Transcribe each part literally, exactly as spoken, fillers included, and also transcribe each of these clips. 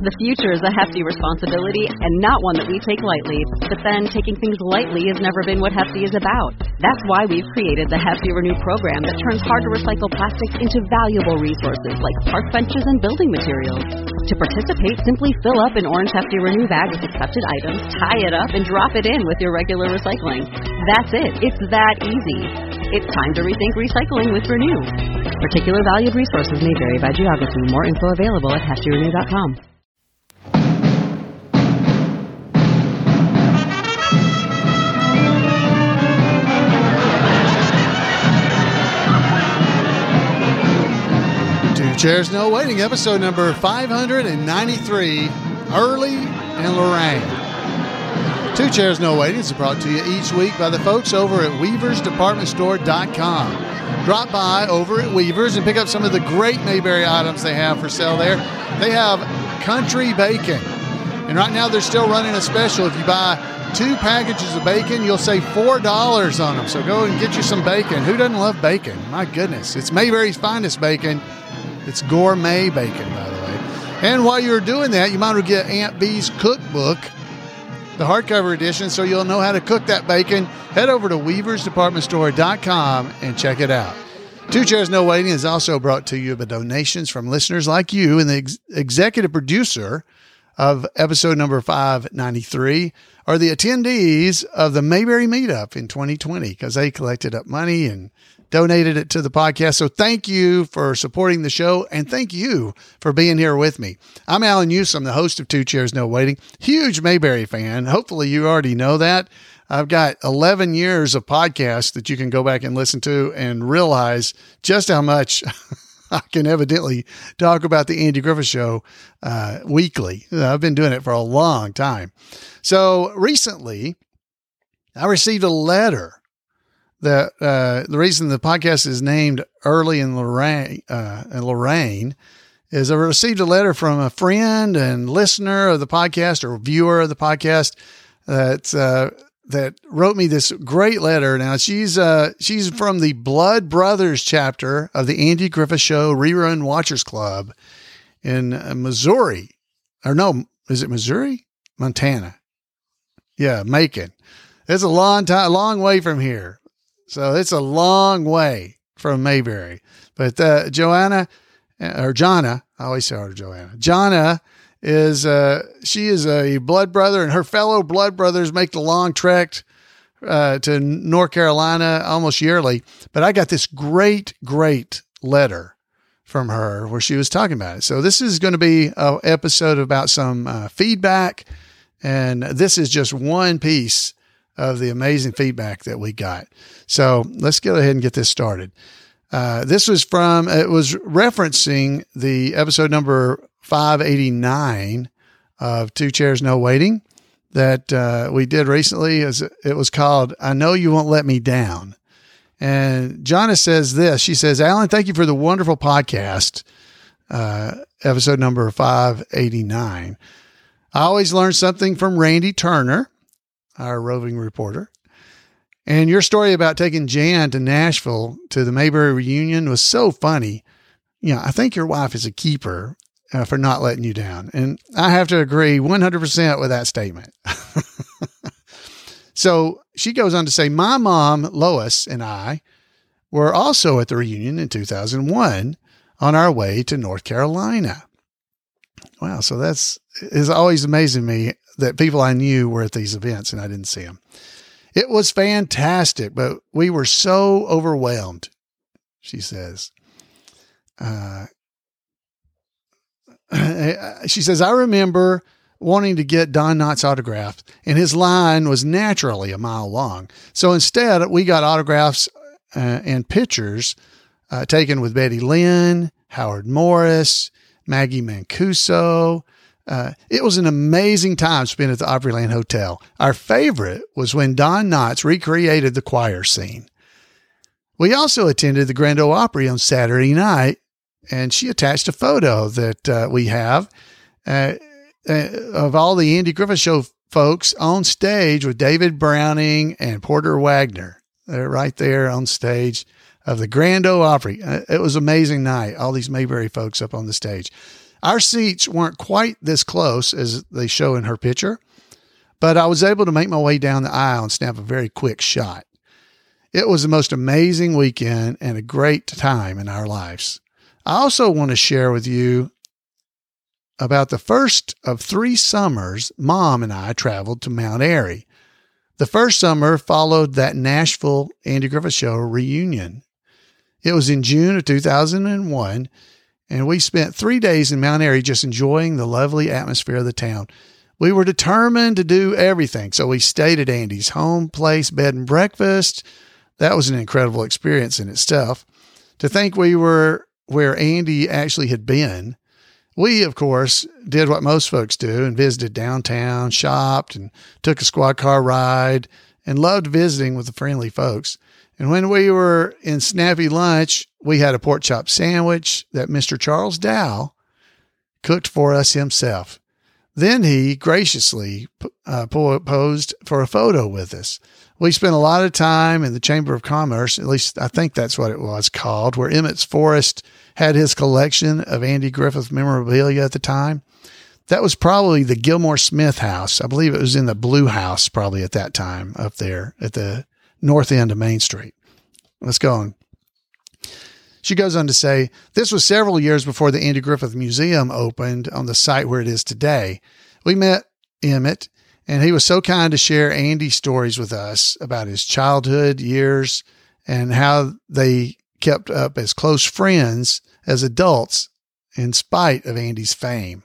The future is a hefty responsibility and not one that we take lightly. But then, taking things lightly has never been what Hefty is about. That's why we've created the Hefty Renew program that turns hard-to-recycle plastics into valuable resources like park benches and building materials. To participate, simply fill up an orange Hefty Renew bag with accepted items, tie it up, and drop it in with your regular recycling. That's it. It's that easy. It's time to rethink recycling with Renew. Particular valued resources may vary by geography. More info available at hefty renew dot com. Two Chairs No Waiting, episode number five hundred ninety-three, Early and Lorraine. Two Chairs No Waiting is brought to you each week by the folks over at weavers department store dot com. Drop by over at Weavers and pick up some of the great Mayberry items they have for sale there. They have country bacon. And right now they're still running a special. If you buy two packages of bacon, you'll save four dollars on them. So go and get you some bacon. Who doesn't love bacon? My goodness. It's Mayberry's finest bacon. It's gourmet bacon, by the way. And while you're doing that, you might as well get Aunt Bee's cookbook, the hardcover edition, so you'll know how to cook that bacon. Head over to weavers department store dot com and check it out. Two Chairs No Waiting is also brought to you by donations from listeners like you, and the ex- executive producer of episode number five ninety-three are the attendees of the Mayberry Meetup in twenty twenty, because they collected up money and donated it to the podcast. So thank you for supporting the show, and thank you for being here with me. I'm Alan Newsom, the host of Two Chairs No Waiting. Huge Mayberry fan. Hopefully you already know that. I've got eleven years of podcasts that you can go back and listen to and realize just how much I can evidently talk about the Andy Griffith Show uh, weekly. I've been doing it for a long time. So recently, I received a letter that uh, the reason the podcast is named Early in Lorraine, uh, in Lorraine is I received a letter from a friend and listener of the podcast or viewer of the podcast that uh, that wrote me this great letter. Now she's uh, she's from the Blood Brothers chapter of the Andy Griffith Show Rerun Watchers Club in uh, Missouri, or no, is it Missouri? Montana. Yeah, Macon. It's a long time, long way from here. So it's a long way from Mayberry. But uh, Joanna, or Jonna, I always say her Joanna. Jonna is, uh, she is a blood brother, and her fellow blood brothers make the long trek uh, to North Carolina almost yearly. But I got this great, great letter from her where she was talking about it. So this is going to be an episode about some uh, feedback, and this is just one piece of the amazing feedback that we got. So let's go ahead and get this started. Uh, this was from, it was referencing the episode number five eighty-nine of Two Chairs No Waiting that uh, we did recently. It was called, I Know You Won't Let Me Down. And Jonna says this, she says, Alan, thank you for the wonderful podcast, uh, episode number five eighty-nine. I always learn something from Randy Turner, our roving reporter. And your story about taking Jan to Nashville to the Mayberry reunion was so funny. You know, I think your wife is a keeper uh, for not letting you down. And I have to agree one hundred percent with that statement. So she goes on to say, my mom, Lois, and I were also at the reunion in two thousand one on our way to North Carolina. Wow. So that's, it's always amazing me that people I knew were at these events and I didn't see them. It was fantastic, but we were so overwhelmed, she says. Uh, she says, I remember wanting to get Don Knotts autograph, and his line was naturally a mile long. So instead, we got autographs uh, and pictures uh, taken with Betty Lynn, Howard Morris, Maggie Mancuso. Uh, it was an amazing time spent at the Opryland Hotel. Our favorite was when Don Knotts recreated the choir scene. We also attended the Grand Ole Opry on Saturday night, and she attached a photo that uh, we have uh, uh, of all the Andy Griffith Show folks on stage with David Browning and Porter Wagner. They're right there on stage of the Grand Ole Opry. Uh, it was an amazing night. All these Mayberry folks up on the stage. Our seats weren't quite this close as they show in her picture, but I was able to make my way down the aisle and snap a very quick shot. It was the most amazing weekend and a great time in our lives. I also want to share with you about the first of three summers Mom and I traveled to Mount Airy. The first summer followed that Nashville Andy Griffith Show reunion. It was in June of two thousand one, and we spent three days in Mount Airy just enjoying the lovely atmosphere of the town. We were determined to do everything, so we stayed at Andy's home place, bed and breakfast. That was an incredible experience in itself. To think we were where Andy actually had been. We, of course, did what most folks do and visited downtown, shopped, and took a squad car ride, and loved visiting with the friendly folks. And when we were in Snappy Lunch, we had a pork chop sandwich that Mister Charles Dow cooked for us himself. Then he graciously uh, posed for a photo with us. We spent a lot of time in the Chamber of Commerce, at least I think that's what it was called, where Emmett's Forrest had his collection of Andy Griffith memorabilia at the time. That was probably the Gilmore Smith house. I believe it was in the Blue House probably at that time up there at the north end of Main Street. Let's go on. She goes on to say, this was several years before the Andy Griffith Museum opened on the site where it is today. We met Emmett, and he was so kind to share Andy's stories with us about his childhood years and how they kept up as close friends as adults in spite of Andy's fame.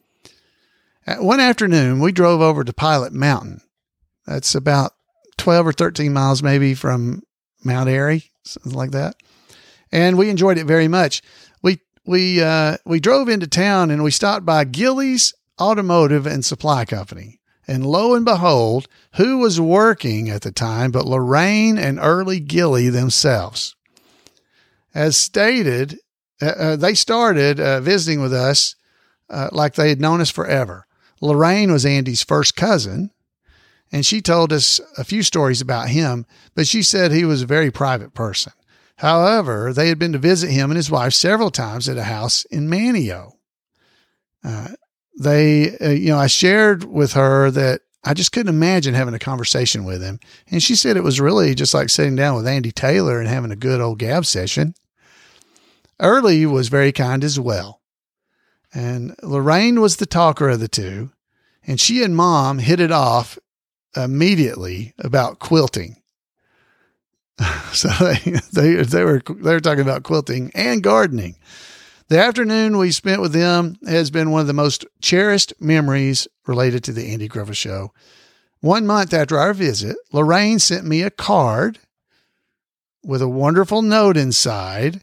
One afternoon, we drove over to Pilot Mountain. That's about twelve or thirteen miles maybe from Mount Airy, something like that. And we enjoyed it very much. We we uh, we drove into town and we stopped by Gilley's Automotive and Supply Company. And lo and behold, who was working at the time but Lorraine and Early Gilley themselves? As stated, uh, they started uh, visiting with us uh, like they had known us forever. Lorraine was Andy's first cousin, and she told us a few stories about him, but she said he was a very private person. However, they had been to visit him and his wife several times at a house in Manteo. Uh, they, uh, you know, I shared with her that I just couldn't imagine having a conversation with him. And she said it was really just like sitting down with Andy Taylor and having a good old gab session. Early was very kind as well. And Lorraine was the talker of the two. And she and Mom hit it off immediately about quilting. So they, they, they were, they were talking about quilting and gardening. The afternoon we spent with them has been one of the most cherished memories related to the Andy Griffith Show. One month after our visit, Lorraine sent me a card with a wonderful note inside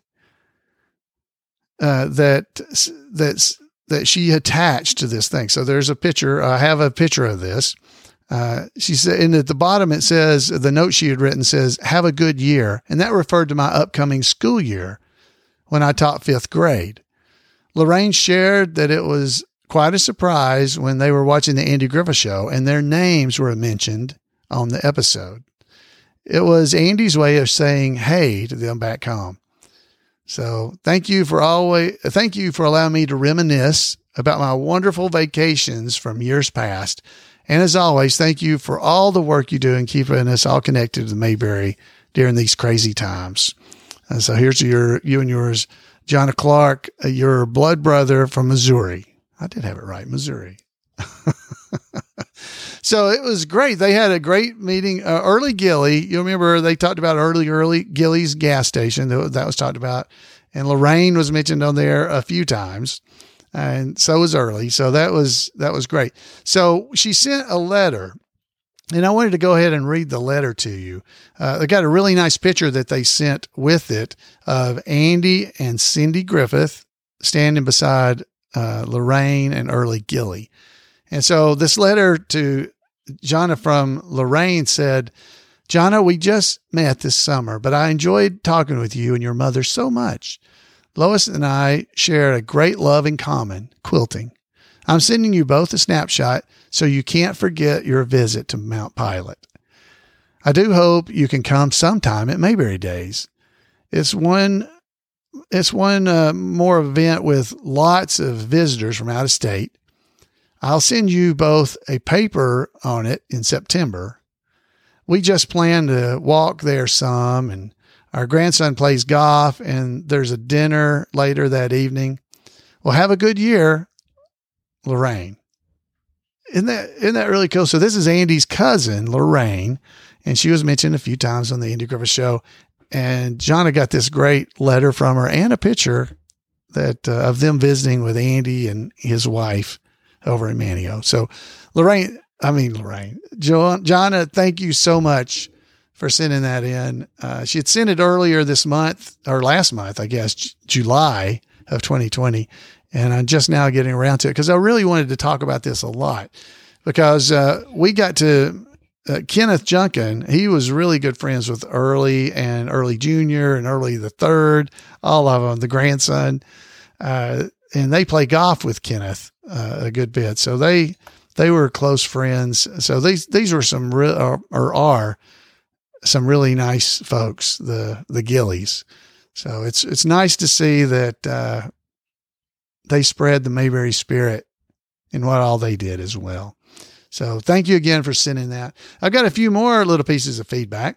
uh, that, that's, that she attached to this thing. So there's a picture. I have a picture of this. Uh, she said, and at the bottom, it says, the note she had written says, have a good year. And that referred to my upcoming school year when I taught fifth grade. Lorraine shared that it was quite a surprise when they were watching the Andy Griffith Show and their names were mentioned on the episode. It was Andy's way of saying, hey, to them back home. So thank you for always, thank you for allowing me to reminisce about my wonderful vacations from years past. And as always, thank you for all the work you do in keeping us all connected to Mayberry during these crazy times. And so here's your, you and yours, Jonna Clark, your blood brother from Missouri. I did have it right, Missouri. So it was great. They had a great meeting. Uh, Early Gilley, you remember they talked about early, early Gilley's gas station. That was talked about. And Lorraine was mentioned on there a few times. And so was Early. So that was, that was great. So she sent a letter, and I wanted to go ahead and read the letter to you. Uh, they got a really nice picture that they sent with it of Andy and Cindy Griffith standing beside uh, Lorraine and Early Gilley. And so this letter to Jonna from Lorraine said, Jonna, we just met this summer, but I enjoyed talking with you and your mother so much. Lois and I share a great love in common, quilting. I'm sending you both a snapshot so you can't forget your visit to Mount Pilot. I do hope you can come sometime at Mayberry Days. It's one it's one uh, more event with lots of visitors from out of state. I'll send you both a paper on it in September. We just plan to walk there some, and our grandson plays golf, and there's a dinner later that evening. Well, have a good year, Lorraine. Isn't that, isn't that really cool? So this is Andy's cousin, Lorraine, and she was mentioned a few times on the Andy Griffith Show. And Jonna got this great letter from her and a picture that uh, of them visiting with Andy and his wife over in Manteo. So Lorraine, I mean, Lorraine, jo- Jonna, thank you so much for sending that in. Uh, she had sent it earlier this month or last month, I guess, J- July of twenty twenty. And I'm just now getting around to it because I really wanted to talk about this a lot because uh, we got to uh, Kenneth Junkin. He was really good friends with Early and Early Junior and Early the third, all of them, the grandson. Uh, and they play golf with Kenneth uh, a good bit. So they, they were close friends. So these, these were some real, or, or are some really nice folks, the, the Gillies. So it's, it's nice to see that, uh, they spread the Mayberry spirit in what all they did as well. So thank you again for sending that. I've got a few more little pieces of feedback.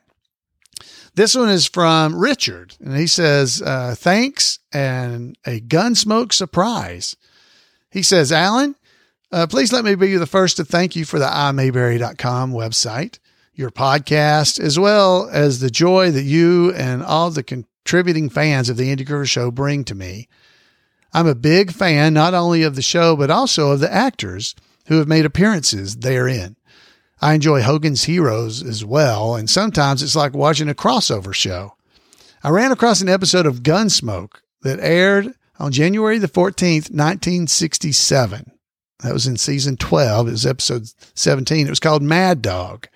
This one is from Richard, and he says, uh, thanks and a Gunsmoke surprise. He says, Alan, uh, please let me be the first to thank you for the i mayberry dot com website, your podcast, as well as the joy that you and all the contributing fans of the Andy Griffith Show bring to me. I'm a big fan, not only of the show, but also of the actors who have made appearances therein. I enjoy Hogan's Heroes as well, and sometimes it's like watching a crossover show. I ran across an episode of Gunsmoke that aired on January the fourteenth, nineteen sixty-seven. That was in season twelve. It was episode seventeen. It was called Mad Dog.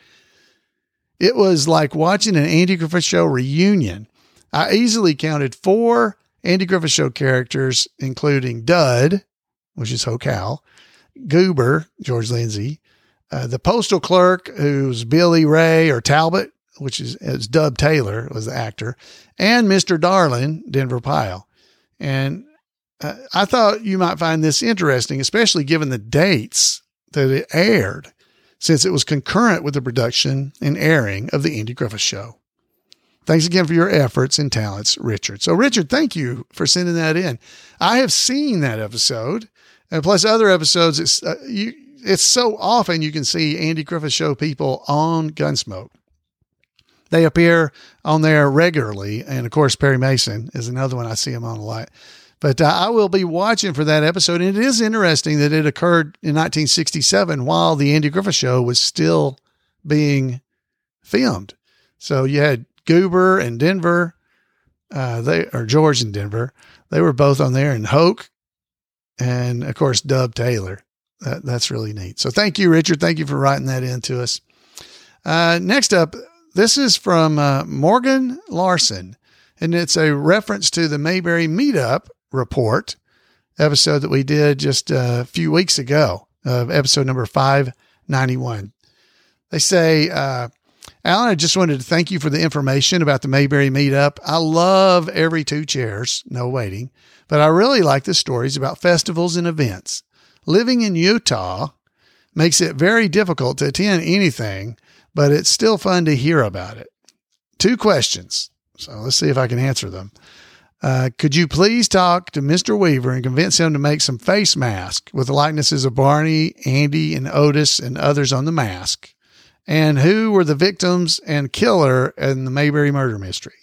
It was like watching an Andy Griffith Show reunion. I easily counted four Andy Griffith Show characters, including Dud, which is Hocal, Goober, George Lindsay, uh, the postal clerk, who's Billy Ray or Talbot, which is, is Dub Taylor was the actor, and Mister Darlin, Denver Pyle. And uh, I thought you might find this interesting, especially given the dates that it aired, since it was concurrent with the production and airing of the Andy Griffith Show. Thanks again for your efforts and talents, Richard. So, Richard, thank you for sending that in. I have seen that episode, and plus other episodes. It's uh, you. It's so often you can see Andy Griffith Show people on Gunsmoke. They appear on there regularly, and of course, Perry Mason is another one I see him on a lot. But uh, I will be watching for that episode, and it is interesting that it occurred in nineteen sixty-seven while the Andy Griffith Show was still being filmed. So you had Goober and Denver, uh, they or George and Denver, they were both on there, and Hoke, and of course Dub Taylor. That, that's really neat. So thank you, Richard. Thank you for writing that in to us. Uh, next up, this is from uh, Morgan Larson, and it's a reference to the Mayberry Meetup report episode that we did just a few weeks ago, of uh, episode number five ninety-one. They say, uh, Alan, I just wanted to thank you for the information about the Mayberry Meetup. I love every two chairs, no waiting, but I really like the stories about festivals and events. Living in Utah makes it very difficult to attend anything, but it's still fun to hear about it. Two questions. So let's see if I can answer them. Uh, could you please talk to Mister Weaver and convince him to make some face masks with the likenesses of Barney, Andy, and Otis and others on the mask? And who were the victims and killer in the Mayberry murder mystery?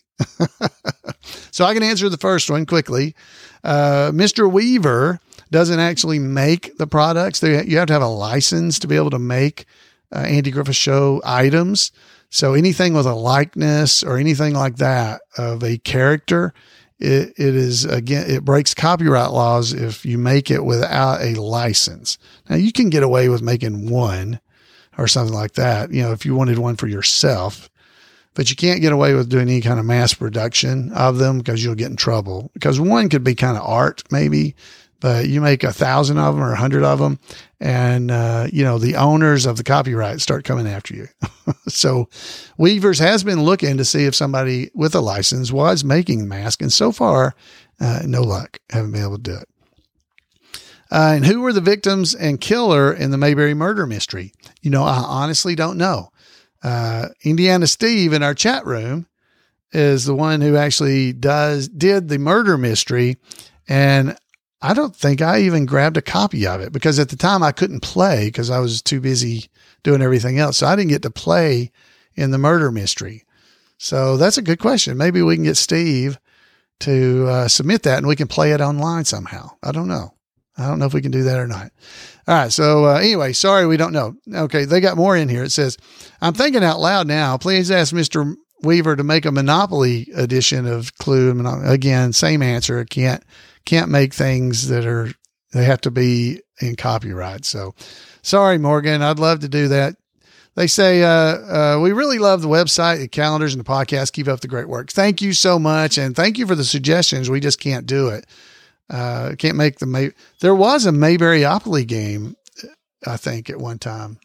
So I can answer the first one quickly. Uh, Mister Weaver doesn't actually make the products. They, you have to have a license to be able to make uh, Andy Griffith Show items. So anything with a likeness or anything like that of a character, it, it is, again, it breaks copyright laws if you make it without a license. Now you can get away with making one or something like that, you know, if you wanted one for yourself, but you can't get away with doing any kind of mass production of them because you'll get in trouble, because one could be kind of art maybe, but you make a thousand of them or a hundred of them, and, uh, you know, the owners of the copyright start coming after you. So Weavers has been looking to see if somebody with a license was making the mask. And so far, uh, no luck. Haven't been able to do it. Uh, and who were the victims and killer in the Mayberry murder mystery? You know, I honestly don't know. Uh, Indiana Steve in our chat room is the one who actually does, did the murder mystery. And I don't think I even grabbed a copy of it because at the time I couldn't play because I was too busy doing everything else. So I didn't get to play in the murder mystery. So that's a good question. Maybe we can get Steve to uh, submit that and we can play it online somehow. I don't know. I don't know if we can do that or not. All right. So uh, anyway, sorry, we don't know. Okay. They got more in here. It says, I'm thinking out loud now. Please ask Mister Weaver to make a Monopoly edition of Clue. Again, same answer. Can't, can't make things that are, they have to be in copyright. So sorry, Morgan. I'd love to do that. They say, uh, uh, we really love the website, the calendars, and the podcast. Keep up the great work. Thank you so much. And thank you for the suggestions. We just can't do it. Uh, can't make the May. There was a Mayberryopoly game, I think, at one time.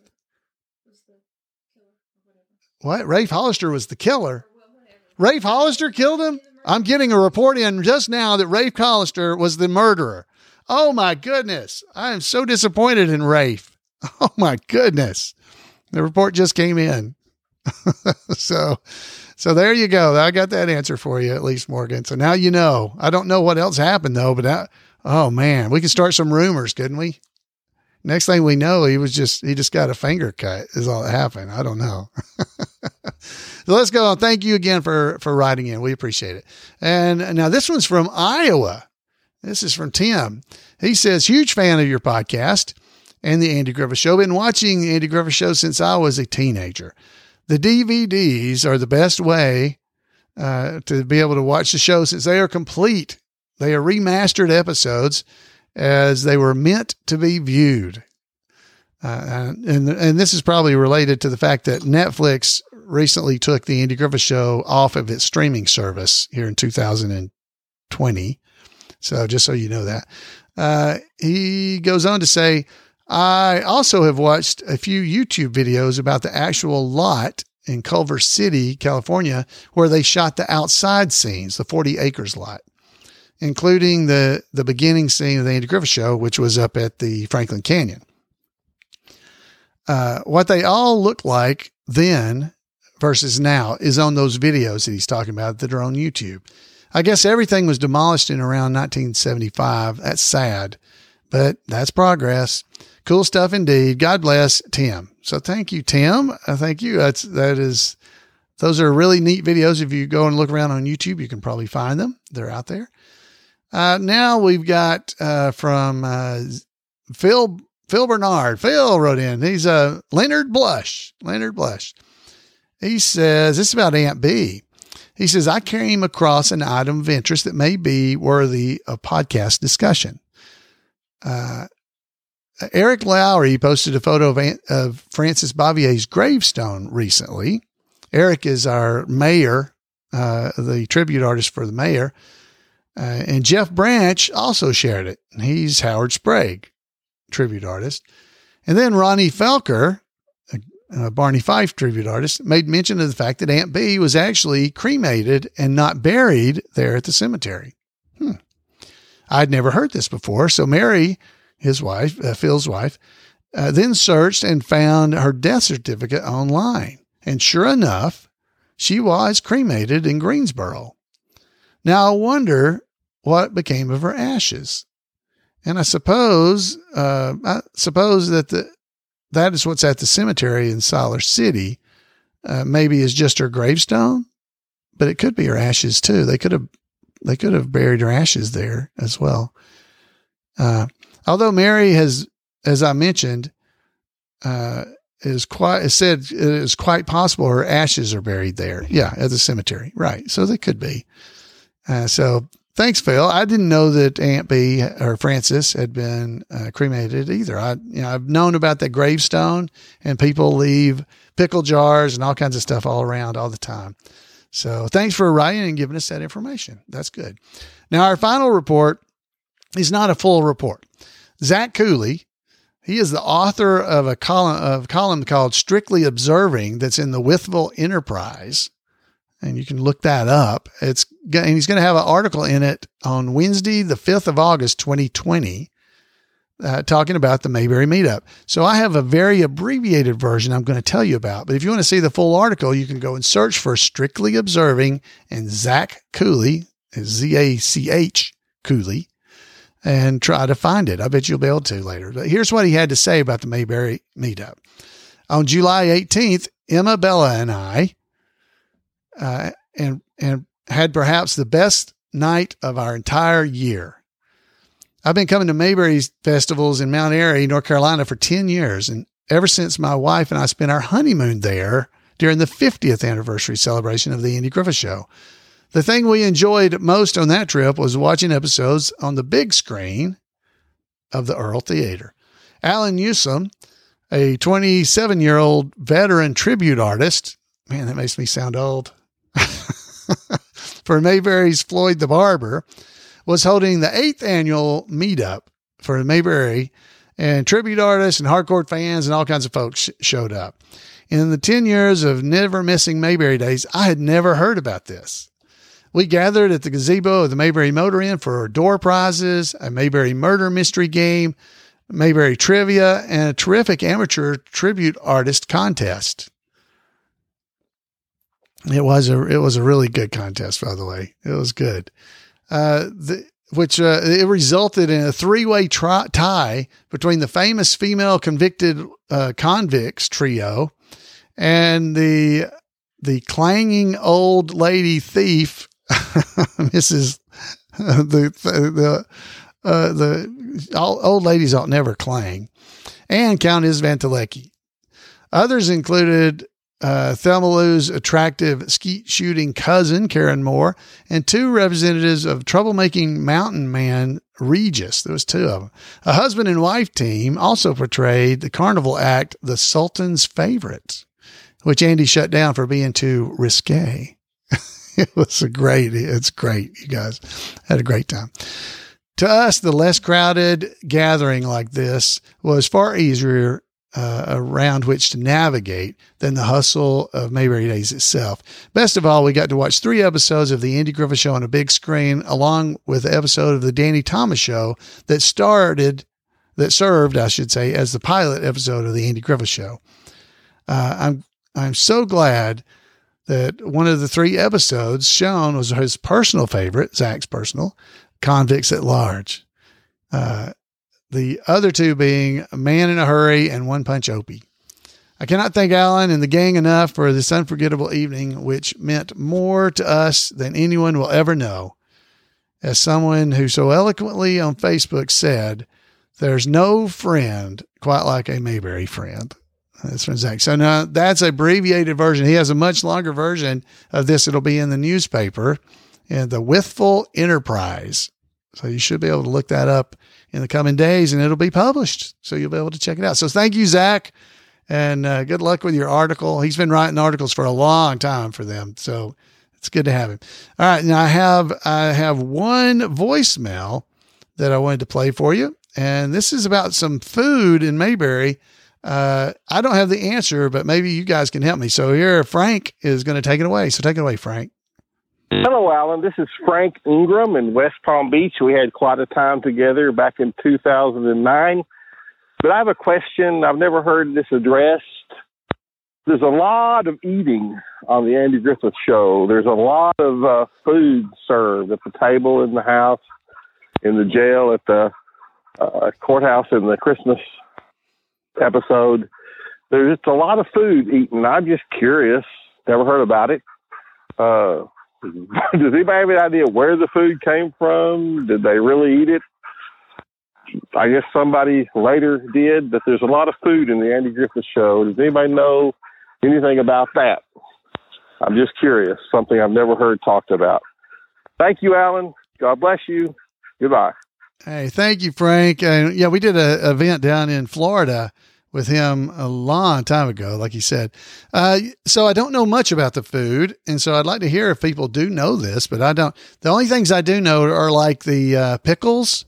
What? Rafe Hollister was the killer. Rafe Hollister killed him? I'm getting a report in just now that Rafe Hollister was the murderer. Oh my goodness. I am so disappointed in Rafe. Oh my goodness. The report just came in. so, so there you go. I got that answer for you, at least, Morgan. So now you know. I don't know what else happened though, but I, oh man, we could start some rumors, couldn't we? Next thing we know, he was just, he just got a finger cut is all that happened. I don't know. So let's go on. Thank you again for, for writing in. We appreciate it. And now this one's from Iowa. This is from Tim. He says, huge fan of your podcast and the Andy Griffith Show. Been watching the Andy Griffith Show since I was a teenager. The D V Ds are the best way uh, to be able to watch the show since they are complete. They are remastered episodes as they were meant to be viewed. Uh, and, and this is probably related to the fact that Netflix recently took the Andy Griffith Show off of its streaming service here in two thousand twenty. So just so you know that. Uh, he goes on to say, I also have watched a few YouTube videos about the actual lot in Culver City, California, where they shot the outside scenes, the forty acres lot, including the, the beginning scene of the Andy Griffith Show, which was up at the Franklin Canyon. Uh, what they all look like then versus now is on those videos that he's talking about that are on YouTube. I guess everything was demolished in around nineteen seventy-five. That's sad, but that's progress. Cool stuff indeed. God bless, Tim. So thank you, Tim. I thank you. That's, that is, those are really neat videos. If you go and look around on YouTube, you can probably find them. They're out there. Uh, now we've got, uh, from, uh, Phil, Phil Bernard. Phil wrote in, he's, uh, Leonard Blush, Leonard Blush. He says, this is about Aunt B. He says, I came across an item of interest that may be worthy of podcast discussion. Uh, Eric Lowry posted a photo of, Aunt, of Francis Bavier's gravestone recently. Eric is our mayor, uh, the tribute artist for the mayor. Uh, and Jeff Branch also shared it. He's Howard Sprague, tribute artist. And then Ronnie Felker, a Barney Fife tribute artist, made mention of the fact that Aunt B was actually cremated and not buried there at the cemetery. Hmm. I'd never heard this before. So Mary, his wife, uh, Phil's wife, uh, then searched and found her death certificate online. And sure enough, she was cremated in Greensboro. Now I wonder what became of her ashes. And I suppose, uh, I suppose that the, that is what's at the cemetery in Siler City. Uh, maybe is just her gravestone, but it could be her ashes too. They could have, they could have buried her ashes there as well. Uh, although Mary has, as I mentioned, uh, is quite, is said it is quite possible her ashes are buried there. Yeah. At the cemetery. Right. So they could be. Uh, so thanks, Phil. I didn't know that Aunt B or Francis had been uh, cremated either. I, you know, I've known about that gravestone, and people leave pickle jars and all kinds of stuff all around all the time. So thanks for writing and giving us that information. That's good. Now, our final report is not a full report. Zach Cooley, he is the author of a column, of a column called Strictly Observing that's in the Withville Enterprise. And you can look that up. It's and he's going to have an article in it on Wednesday, the fifth of August, twenty twenty, uh, talking about the Mayberry meetup. So I have a very abbreviated version I'm going to tell you about. But if you want to see the full article, you can go and search for Strictly Observing and Zach Cooley, Z A C H Cooley, and try to find it. I bet you'll be able to later. But here's what he had to say about the Mayberry meetup. On July eighteenth, Emma, Bella, and I Uh, and and had perhaps the best night of our entire year. I've been coming to Mayberry festivals in Mount Airy, North Carolina for ten years. And ever since my wife and I spent our honeymoon there during the fiftieth anniversary celebration of the Andy Griffith Show. The thing we enjoyed most on that trip was watching episodes on the big screen of the Earl Theater. Alan Newsom, a twenty-seven-year-old veteran tribute artist, man, that makes me sound old, for Mayberry's Floyd the Barber, was holding the eighth annual meetup for Mayberry, and tribute artists and hardcore fans and all kinds of folks sh- showed up. In the ten years of never missing Mayberry days, I had never heard about this. We gathered at the gazebo of the Mayberry Motor Inn for door prizes, a Mayberry murder mystery game, Mayberry trivia, and a terrific amateur tribute artist contest. It was a it was a really good contest, by the way. It was good, uh, the, which uh, it resulted in a three way tri- tie between the famous female convicted uh, convicts trio and the the clanging old lady thief, Missus Uh, the the uh, the all, old ladies ought never clang, and Countess Van Telecki. Others included Uh, Thelma Lou's attractive skeet shooting cousin, Karen Moore, and two representatives of troublemaking mountain man, Regis. There was two of them. A husband and wife team also portrayed the carnival act, The Sultan's Favorite, which Andy shut down for being too risque. It was a great, it's great. You guys had a great time. To us, the less crowded gathering like this was far easier Uh, around which to navigate than the hustle of Mayberry Days itself. Best of all, we got to watch three episodes of the Andy Griffith Show on a big screen, along with the episode of the Danny Thomas Show that started, that served, I should say, as the pilot episode of the Andy Griffith Show. Uh, I'm I'm so glad that one of the three episodes shown was his personal favorite, Zach's personal, Convicts at Large. Uh, The other two being Man in a Hurry and One Punch Opie. I cannot thank Alan and the gang enough for this unforgettable evening, which meant more to us than anyone will ever know. As someone who so eloquently on Facebook said, there's no friend quite like a Mayberry friend. That's from Zach. So now that's an abbreviated version. He has a much longer version of this. It'll be in the newspaper in the Withville Enterprise. So you should be able to look that up in the coming days, and it'll be published. So you'll be able to check it out. So thank you, Zach, and uh, good luck with your article. He's been writing articles for a long time for them. So it's good to have him. All right. Now I have, I have one voicemail that I wanted to play for you. And this is about some food in Mayberry. Uh, I don't have the answer, but maybe you guys can help me. So here, Frank is going to take it away. So take it away, Frank. Hello, Alan. This is Frank Ingram in West Palm Beach. We had quite a time together back in two thousand nine. But I have a question. I've never heard this addressed. There's a lot of eating on the Andy Griffith Show. There's a lot of uh, food served at the table in the house, in the jail, at the uh, courthouse in the Christmas episode. There's just a lot of food eaten. I'm just curious. Never heard about it. Uh, does anybody have any idea where the food came from? Did they really eat it? I guess somebody later did, but there's a lot of food in the Andy Griffith Show. Does anybody know anything about that? I'm just curious. Something I've never heard talked about. Thank you, Alan. God bless you. Goodbye. Hey, thank you, Frank. Uh, yeah, we did an event down in Florida with him a long time ago, like he said. Uh, so I don't know much about the food, and so I'd like to hear if people do know this, but I don't. The only things I do know are like the uh, pickles,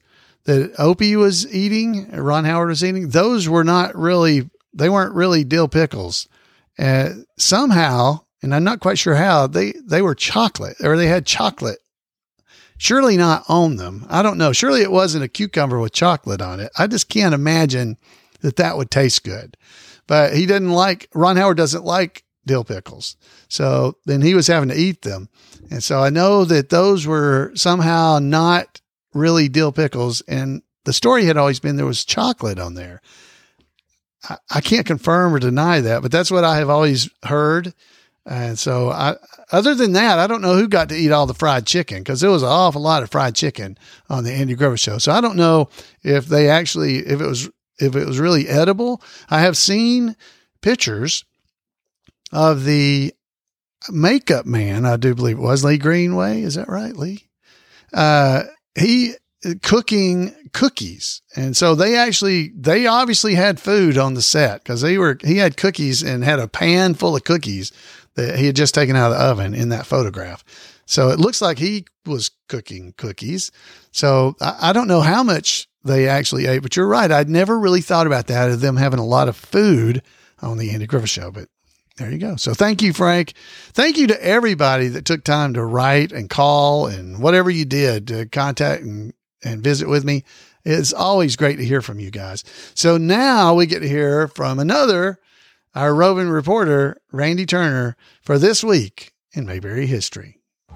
that Opie was eating, Ron Howard was eating, those were not really, they weren't really dill pickles. Uh, somehow, and I'm not quite sure how, they, they were chocolate, or they had chocolate. Surely not on them. I don't know. Surely it wasn't a cucumber with chocolate on it. I just can't imagine that that would taste good. But he didn't like, Ron Howard doesn't like dill pickles. So then he was having to eat them. And so I know that those were somehow not really dill pickles. And the story had always been there was chocolate on there. I, I can't confirm or deny that, but that's what I have always heard. And so I, other than that, I don't know who got to eat all the fried chicken, because there was an awful lot of fried chicken on the Andy Griffith Show. So I don't know if they actually, if it was, if it was really edible. I have seen pictures of the makeup man, I do believe it was Lee Greenway. Is that right, Lee? Uh, he cooking cookies. And so they actually, they obviously had food on the set, because they were, he had cookies and had a pan full of cookies that he had just taken out of the oven in that photograph. So it looks like he was cooking cookies. So I, I don't know how much they actually ate, but you're right. I'd never really thought about that, of them having a lot of food on the Andy Griffith Show, but there you go. So thank you, Frank. Thank you to everybody that took time to write and call and whatever you did to contact and, and visit with me. It's always great to hear from you guys. So now we get to hear from another, our roving reporter, Randy Turner, for this week in Mayberry history.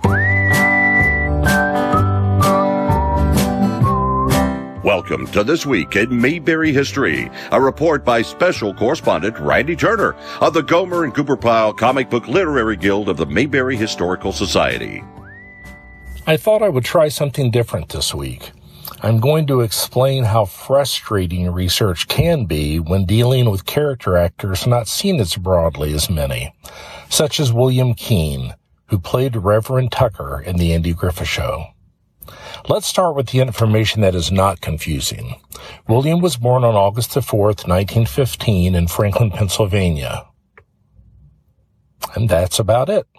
Welcome to This Week in Mayberry History, a report by special correspondent Randy Turner of the Gomer and Cooper Pyle Comic Book Literary Guild of the Mayberry Historical Society. I thought I would try something different this week. I'm going to explain how frustrating research can be when dealing with character actors not seen as broadly as many, such as William Keene, who played Reverend Tucker in The Andy Griffith Show. Let's start with the information that is not confusing. William was born on August the fourth, nineteen fifteen in Franklin, Pennsylvania. And that's about it.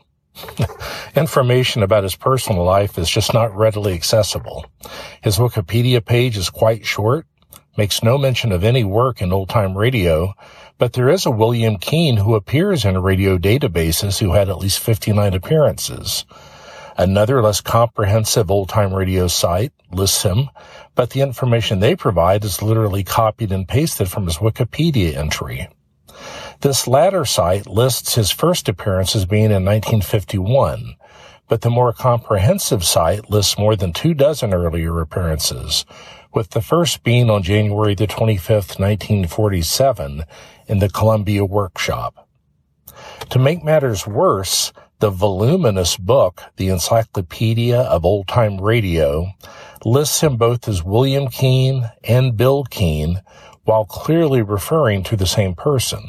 Information about his personal life is just not readily accessible. His Wikipedia page is quite short, makes no mention of any work in old-time radio, but there is a William Keene who appears in radio databases who had at least fifty-nine appearances. Another less comprehensive old-time radio site lists him, but the information they provide is literally copied and pasted from his Wikipedia entry. This latter site lists his first appearance as being in nineteen fifty-one, but the more comprehensive site lists more than two dozen earlier appearances, with the first being on January the twenty-fifth, nineteen forty-seven, in the Columbia Workshop. To make matters worse, the voluminous book, The Encyclopedia of Old-Time Radio, lists him both as William Keene and Bill Keene, while clearly referring to the same person.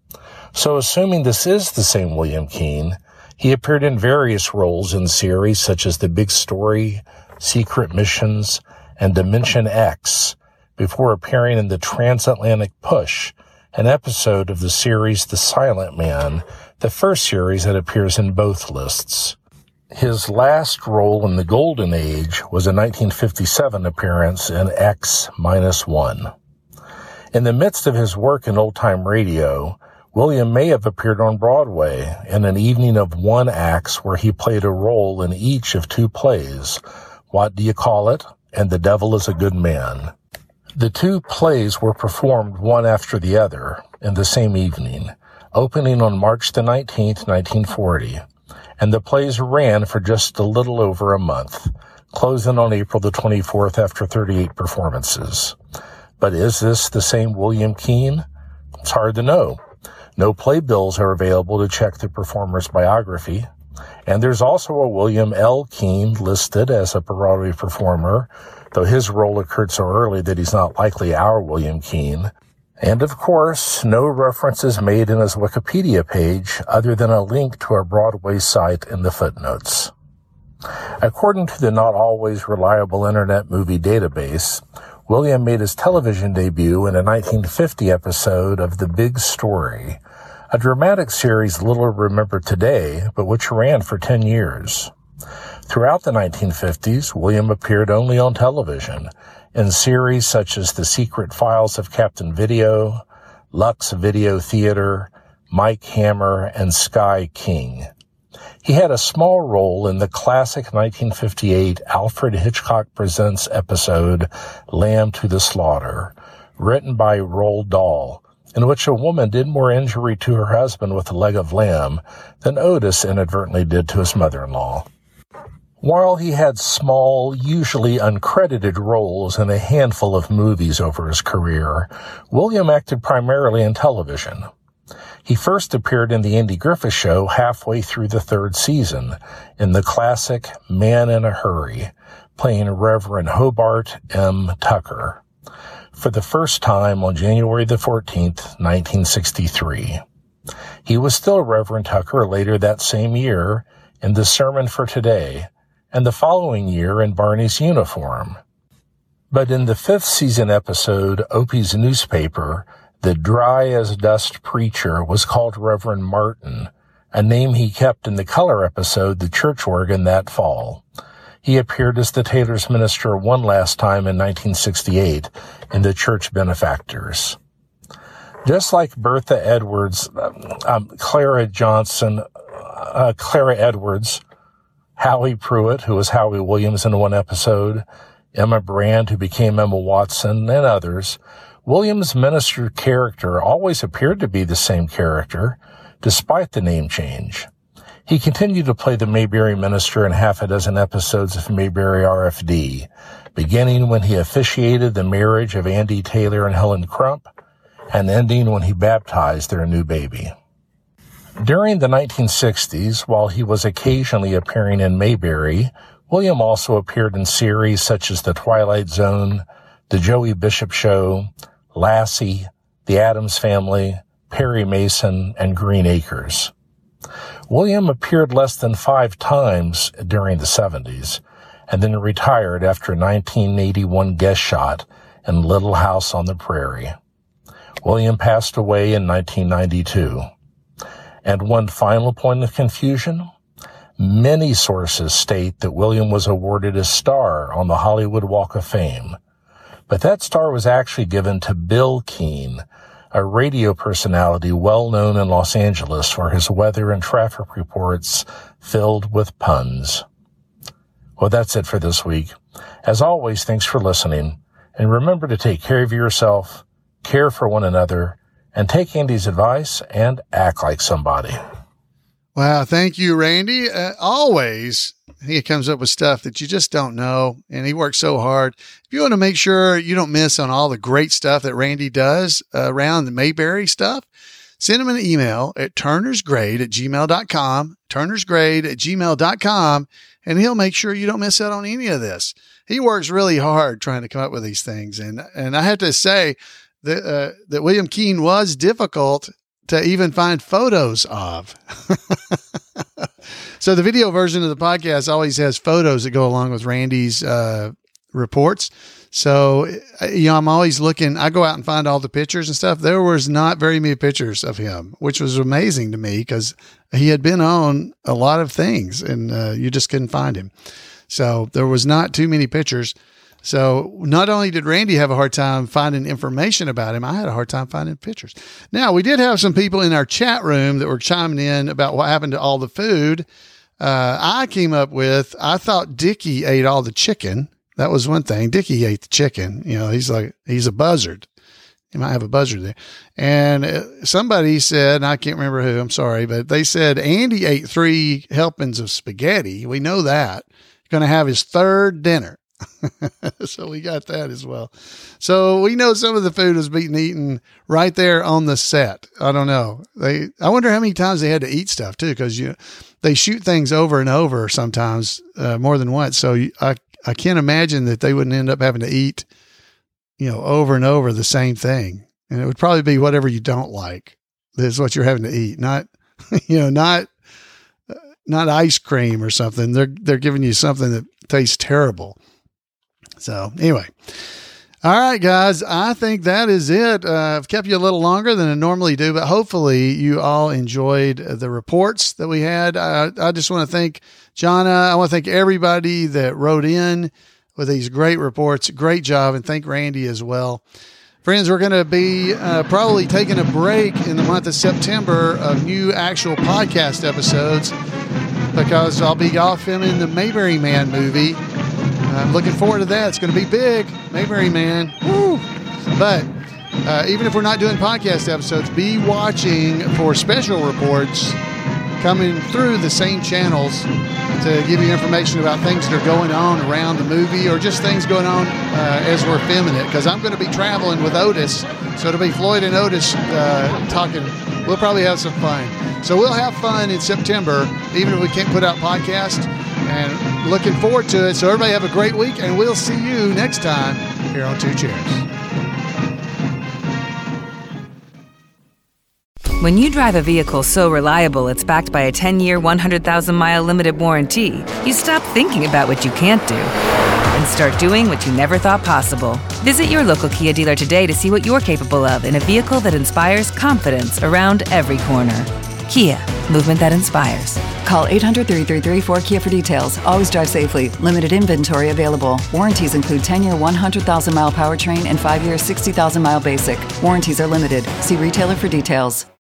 So assuming this is the same William Keene, he appeared in various roles in series such as The Big Story, Secret Missions, and Dimension X, before appearing in The Transatlantic Push, an episode of the series The Silent Man, the first series that appears in both lists. His last role in the Golden Age was a nineteen fifty-seven appearance in X minus one. In the midst of his work in old-time radio, William may have appeared on Broadway in an evening of one acts where he played a role in each of two plays, What Do You Call It? And The Devil Is a Good Man. The two plays were performed one after the other in the same evening, opening on March the nineteenth, nineteen forty, and the plays ran for just a little over a month, closing on April the twenty-fourth after thirty-eight performances. But is this the same William Keene? It's hard to know. No playbills are available to check the performer's biography, and there's also a William L. Keene listed as a Broadway performer, though his role occurred so early that he's not likely our William Keene. And of course, no references made in his Wikipedia page other than a link to our Broadway site in the footnotes. According to the not always reliable Internet Movie Database, William made his television debut in a nineteen fifty episode of The Big Story, a dramatic series little remembered today, but which ran for ten years. Throughout the nineteen fifties, William appeared only on television, in series such as The Secret Files of Captain Video, Lux Video Theater, Mike Hammer, and Sky King. He had a small role in the classic nineteen fifty-eight Alfred Hitchcock Presents episode Lamb to the Slaughter, written by Roald Dahl, in which a woman did more injury to her husband with a leg of lamb than Otis inadvertently did to his mother-in-law. While he had small, usually uncredited roles in a handful of movies over his career, William acted primarily in television. He first appeared in the Andy Griffith Show halfway through the third season in the classic Man in a Hurry, playing Reverend Hobart M. Tucker, for the first time on January the fourteenth, nineteen sixty-three. He was still Reverend Tucker later that same year in The Sermon for Today, and the following year in Barney's uniform. But in the fifth season episode, Opie's Newspaper, the dry-as-dust preacher was called Reverend Martin, a name he kept in the color episode The Church Organ that fall. He appeared as the Taylor's minister one last time in nineteen sixty-eight in The Church Benefactors. Just like Bertha Edwards, um, Clara Johnson, uh, Clara Edwards, Howie Pruitt, who was Howie Williams in one episode, Emma Brand, who became Emma Watson, and others, Williams' minister character always appeared to be the same character, despite the name change. He continued to play the Mayberry minister in half a dozen episodes of Mayberry R F D, beginning when he officiated the marriage of Andy Taylor and Helen Crump, and ending when he baptized their new baby. During the nineteen sixties, while he was occasionally appearing in Mayberry, William also appeared in series such as The Twilight Zone, The Joey Bishop Show, Lassie, The Addams Family, Perry Mason, and Green Acres. William appeared less than five times during the seventies, and then retired after a nineteen eighty-one guest shot in Little House on the Prairie. William passed away in nineteen ninety-two. And one final point of confusion, many sources state that William was awarded a star on the Hollywood Walk of Fame, but that star was actually given to Bill Keane, a radio personality well known in Los Angeles for his weather and traffic reports filled with puns. Well, that's it for this week. As always, thanks for listening, and remember to take care of yourself, care for one another, and take Andy's advice and act like somebody. Wow, thank you, Randy. Uh, always, he comes up with stuff that you just don't know, and he works so hard. If you want to make sure you don't miss on all the great stuff that Randy does uh, around the Mayberry stuff, send him an email at turnersgrade at gmail dot com, turnersgrade at gmail dot com, and he'll make sure you don't miss out on any of this. He works really hard trying to come up with these things, and and I have to say that, uh, that William Keane was difficult to even find photos of. So the video version of the podcast always has photos that go along with Randy's uh, reports. So, you know, I'm always looking, I go out and find all the pictures and stuff. There was not very many pictures of him, which was amazing to me because he had been on a lot of things and uh, you just couldn't find him. So there was not too many pictures. So not only did Randy have a hard time finding information about him, I had a hard time finding pictures. Now, we did have some people in our chat room that were chiming in about what happened to all the food. Uh, I came up with, I thought Dickie ate all the chicken. That was one thing. Dickie ate the chicken. You know, he's like, he's a buzzard. He might have a buzzard there. And uh, somebody said, and I can't remember who, I'm sorry, but they said Andy ate three helpings of spaghetti. We know that. He's going to have his third dinner. So we got that as well. So we know some of the food was being eaten right there on the set. I don't know. They, I wonder how many times they had to eat stuff too, because you, they shoot things over and over sometimes, uh, more than once. So you, I, I can't imagine that they wouldn't end up having to eat, you know, over and over the same thing. And it would probably be whatever you don't like. That's what you're having to eat. Not, you know, not, not ice cream or something. They're, they're giving you something that tastes terrible. So anyway, all right, guys, I think that is it. Uh, I've kept you a little longer than I normally do, but hopefully you all enjoyed the reports that we had. I, I just want to thank Jonna. I want to thank everybody that wrote in with these great reports. Great job, and thank Randy as well. Friends, we're going to be uh, probably taking a break in the month of September of new actual podcast episodes because I'll be off filming the Mayberry Man movie. I'm looking forward to that. It's going to be big. Mayberry Man. Woo! But uh, even if we're not doing podcast episodes, be watching for special reports coming through the same channels to give you information about things that are going on around the movie or just things going on uh, as we're filming it. Because I'm going to be traveling with Otis, so it'll be Floyd and Otis uh, talking. We'll probably have some fun. So we'll have fun in September, even if we can't put out podcasts. And looking forward to it. So everybody have a great week, and we'll see you next time here on Two Chairs. When you drive a vehicle so reliable it's backed by a ten-year, one hundred thousand mile limited warranty, you stop thinking about what you can't do and start doing what you never thought possible. Visit your local Kia dealer today to see what you're capable of in a vehicle that inspires confidence around every corner. Kia, movement that inspires. Call eight hundred, three three three, four Kia for details. Always drive safely. Limited inventory available. Warranties include ten-year, one hundred thousand mile powertrain and five-year, sixty thousand mile basic. Warranties are limited. See retailer for details.